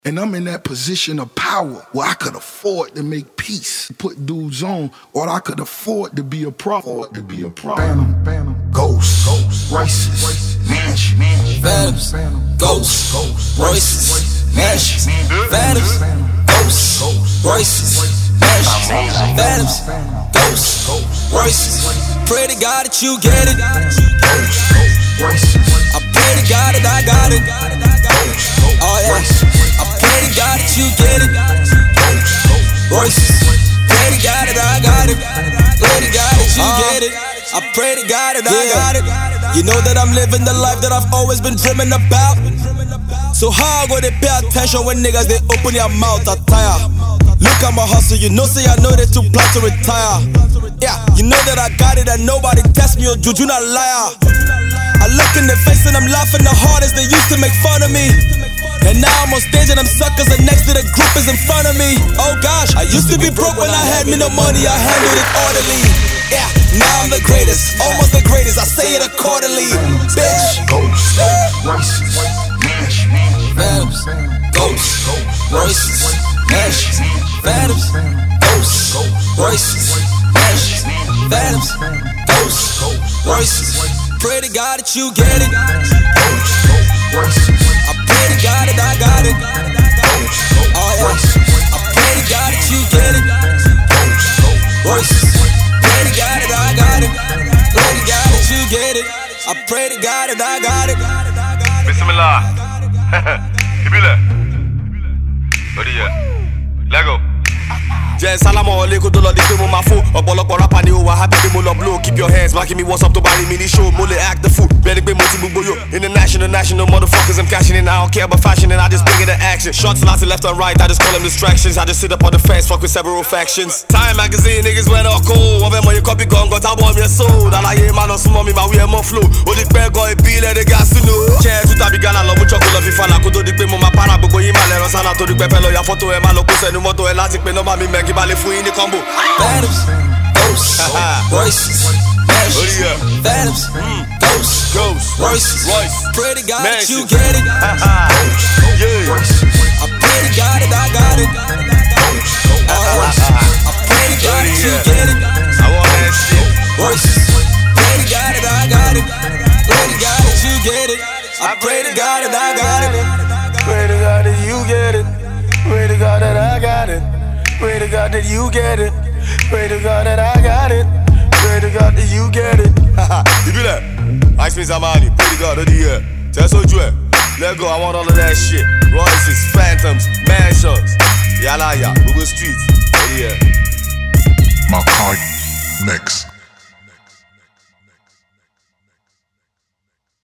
And I'm in that position of power where I could afford to make peace, put dudes on, or I could afford to be a prophet. Phantom, ghosts, races, mansion, phantoms, ghosts, races, mansions, phantoms, ghosts, races, mansions, phantoms, ghosts, races. Pray to God that you get it. I pray to God that I got it. Oh yeah. I pray to God that you get it. Royces. Pray to God that I got it. Pray to God that you get it. I pray to God that I got it. You know that I'm living the life that I've always been dreaming about. So how go they pay attention when niggas they open their mouth a tire? Look at my hustle, you know say I know that you plan to retire. Yeah, you know that I got it and nobody test me or juju not liar. I look in their face and I'm laughing the hardest. They used to make fun of me, and now I'm on stage and I'm suckers and next to the group is in front of me. Oh gosh, I used to be broke when I had me no money, I handled it orderly. Yeah, now I'm the greatest, almost the greatest, I say it accordingly. Bitch. Ghosts, races, mansion, Phantoms, ghosts, races, mansions, phantoms, ghosts, races, mansions, phantoms, ghosts, races. Pray to God that you get it. I pray to God that I got it. Oh yeah. I pray to God that you get it. Pray to God that I got it. Pray to God that you get it. I pray to God that I got it. Bismillah. Ibile. Odiye. Lego. Jẹ́ sálámọ̀ ọ̀lẹ́ kó tó lọ di pé mo máa fò. Ọ̀pọ̀lọpọ̀ rapper ni ó wà happy pé mo lọ blow. Keep your hands back, me what's up tó bá rí mi ní show. Mo lè act the fool, bẹ́ẹ̀ni pé mo ti gbogbo yo. International, national motherfuckers, I'm cashing in. I don't care about fashion and I just bring it to action. Shots lots left and right, I just call them distractions. I just sit up on the fence, fuck with several factions. Time magazine, niggas went all cold. Wọ́n fẹ́ mọ ikọ́ bí gọ̀ǹgọ̀ tábọ̀ mi ẹ̀ sold. Àlàyé máa lọ súnmọ́ mi, máa wí ẹ̀ mọ́ flow. Ó di pẹ́ gan ìbílẹ̀ de gas sínú. Ṣé tú tàbí Ghana lọ mú chọ́kù lọ fi falà kó tó di pé mo máa para gbogbo yín máa lẹ́rọ sálà torí pẹ́ fẹ́ lọ ya fọ́tò ẹ̀ máa lọ kó sẹ́nu mọ́tò ẹ̀ láti pé nọ́mbà mi mẹ́kí bá lè fún yín ní combo. Phantoms, ghosts, races, mansions, phantoms, ghosts, races. Pray to God that you get it. I pray to God that I got it. I pray to God that you get it. I want that shit. Races. Pray to God that I got it. Pray to God that you get it. I pray to God that I got it. Pray to God that you get it. Pray to God that I got it. Pray to God that you get it. Pray to God that I got it. Pray to God that you get it. Ibile. Ice me Zamani. Pray to God of the year. Tesso Jue. Let go, I want all of that shit. Royces, phantoms, mansions. Yala ya, Google Streets. Yeah. Makai Mix.